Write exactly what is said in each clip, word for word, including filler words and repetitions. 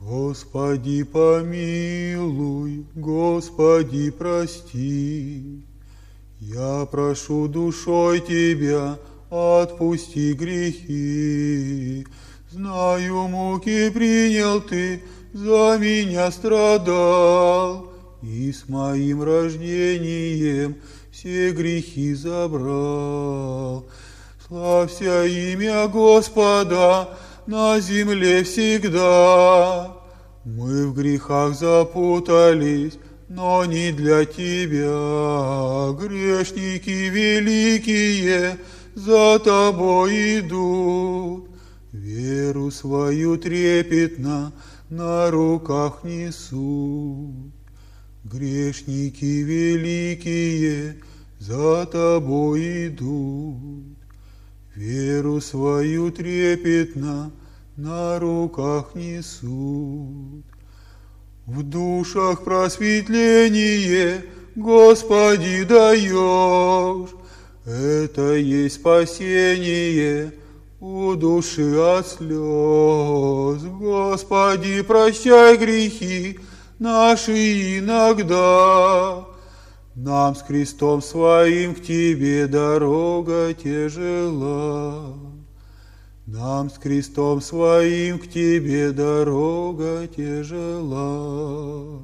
Господи, помилуй, Господи, прости. Я прошу душой Тебя, отпусти грехи. Знаю, муки принял Ты, за меня страдал, и с моим рождением все грехи забрал. Славься имя Господа на земле всегда. Мы в грехах запутались, но не для Тебя. Грешники великие за Тобой идут, веру свою трепетно на руках несут. Грешники великие за Тобой идут, веру свою трепетно на руках несут. В душах просветление, Господи, даешь, это есть спасение у души от слез. Господи, прощай грехи наши иногда, нам с крестом своим к Тебе дорога тяжела. Нам с крестом своим к Тебе дорога тяжела.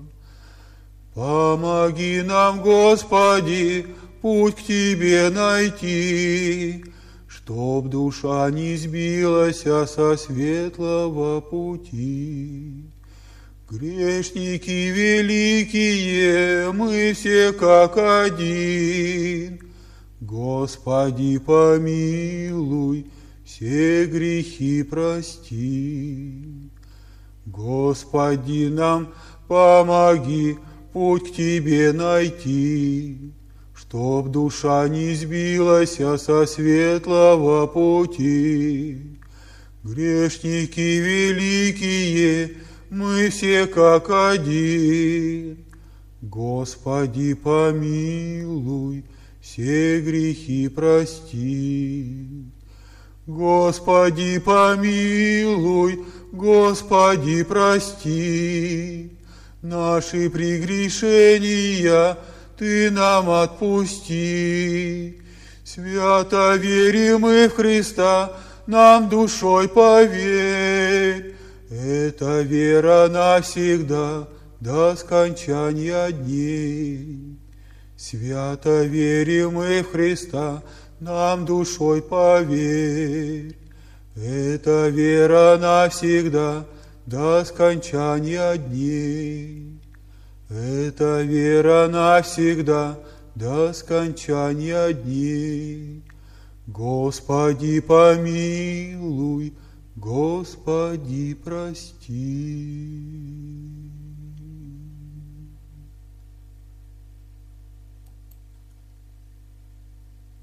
Помоги нам, Господи, путь к Тебе найти, чтоб душа не сбилась со светлого пути. Грешники великие, мы все как один. Господи, помилуй, все грехи прости. Господи, нам помоги путь к Тебе найти, чтоб душа не сбилась со светлого пути. Грешники великие, мы все как один. Господи, помилуй, все грехи прости. Господи, помилуй, Господи, прости. Наши прегрешения Ты нам отпусти. Свято верим мы в Христа, нам душой поверь. Эта вера навсегда до скончания дней. Свято верим мы в Христа, нам душой поверь. Эта вера навсегда до скончания дней. Эта вера навсегда до скончания дней. Господи, помилуй, Господи, прости.